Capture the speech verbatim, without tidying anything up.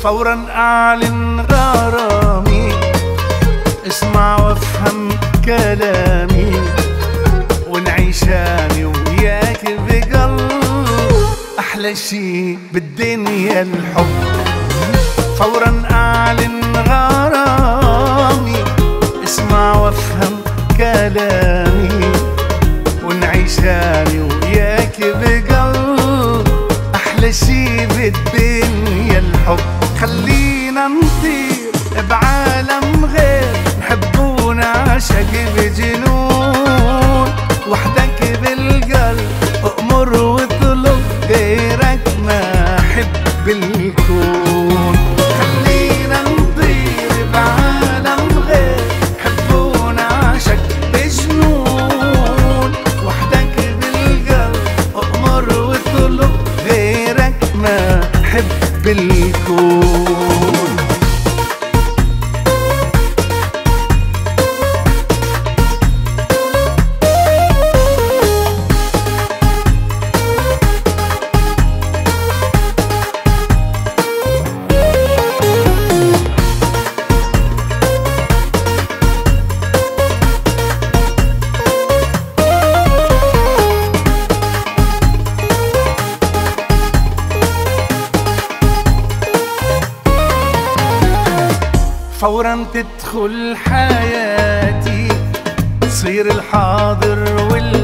فورا أعلن غرامي، اسمع وافهم كلامي، ونعيش أنا وياك بقلب أحلى شي بالدنيا الحب. فورا أعلن غرامي، اسمع وافهم كلامي، ونعيش أنا وياك بقلب أحلى شي بالدنيا الحب. خلينا نطير بعالم غير، نحب ونعشق بجنون، وحدك بالقلب أأمر واطلب، غيرك ما أحب الكون. خلينا نطير بعالم غير، نحب ونعشق بجنون، وحدك بالقلب أأمر واطلب، غيرك ما أحب الكون. فورا تدخل حياتي، تصير الحاضر وال